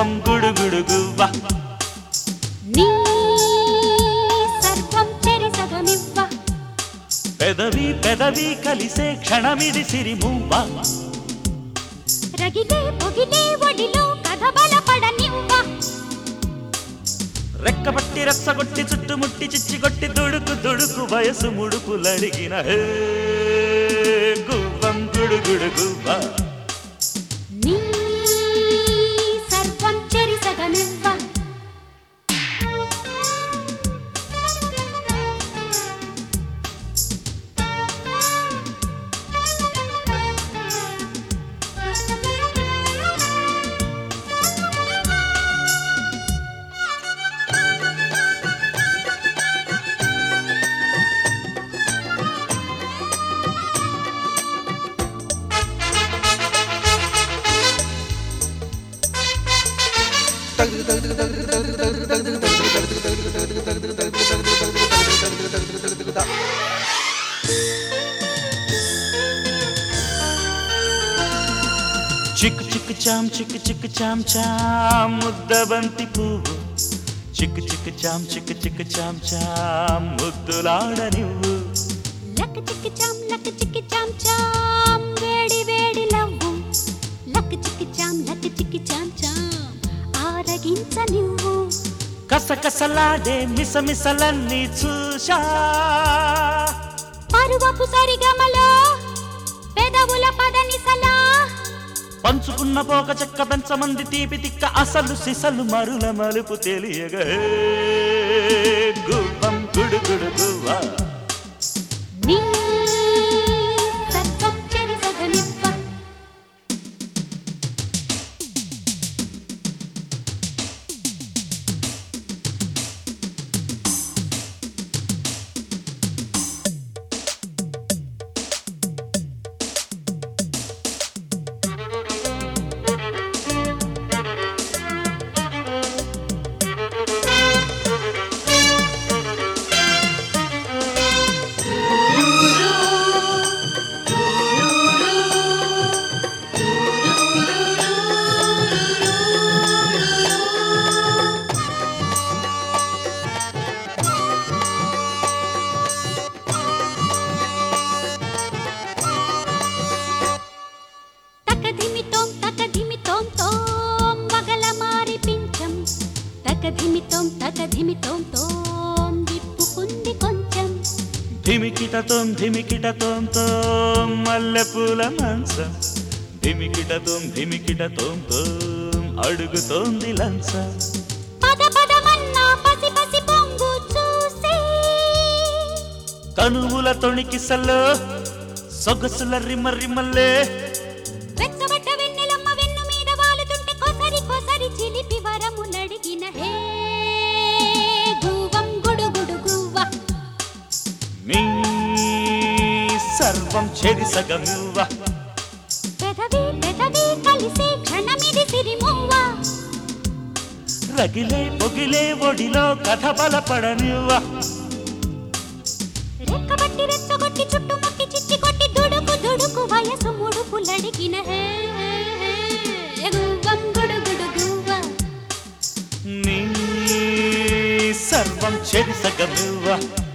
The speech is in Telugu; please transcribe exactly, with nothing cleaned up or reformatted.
గువ్వం గుడుగుడు గువ్వ నీ సర్వం చెరిసగమివ్వ పెదవి పెదవి కలిసే క్షణమిది సిరిమువ్వ రగిలే పొగిలే ఒడిలో కథ బలపడనివ్వ రెక్కబట్టి రచ్చగొట్టి చుట్టుముట్టి చిచ్చిగొట్టి దుడుకు దుడుకు వయసు ముడుపులడిగిన హే గువ్వం గుడుగుడు గువ్వ నీ సర్వం చెరిసగమివ్వ చిక్కు చిక్కు చాం చిక్కు చిక్కు చాం చాం ముద్దబంతి పువ్వు చిక్కు చిక్కు చాం చిక్కు చిక్కు చాం చాం ముద్దులాడనివ్వు లక్ చిక్కి చాం లక్ చిక్కి చాం చాం వేడి వేడి లవ్వు లక్ చిక్కి చాం లక్ చిక్కి చాం చాం ఆరగించనివ్వు కసకసలాడే మిసమిసలన్నీ చూశా పరువపు సరిగమలో పెదవుల పదనిసలా పంచుకున్న పోక చెక్క పెంచమంది తీపి తిక్క అసలు సిసలు మరుల మలుపు తెలియగా గువ్వం గుడుగుడు గువ్వ నీ సర్వం చెరిసగమివ్వ తకధిమితోం తకధిమితోం తోం వగల మారి పించం తకధిమితోం తకధిమితోం తోం విప్పుకుంది కొంచెం ధిమికిటతోం ధిమికిటతోం తోం మల్లెపూల మంచం ధిమికిటతోం ధిమికిటతోం తోం అడుగుతోంది లంచం పద పదమన్నా పసి పసి పొంగు చూసి కనువుల తొణికిసల్లో సొగసుల రిమ్మ రిమ్మల్లే వెచ్చబడ్డ వెన్నెలమ్మ వెన్ను మీద వాలుతుంటే కొసరి కొసరి చిలిపి వరములడిగిన హే గువ్వం గుడుగుడు గువ్వ నీ సర్వం చెరిసగమివ్వ పెదవి పెదవి కలిసే క్షణమిది సిరిమువ్వ రగిలే పొగిలే ఒడిలో కథ బలపడనివ్వ రెక్కబట్టి రెచ్చగొట్టి చుట్టుముట్టి చిచ్చి కొట్టి దుడుకు దుడుకు వయసు ముడుపులడిగిన హే గువ్వం గుడుగుడు గువ్వ నీ సర్వం చెరిసగమివ్వ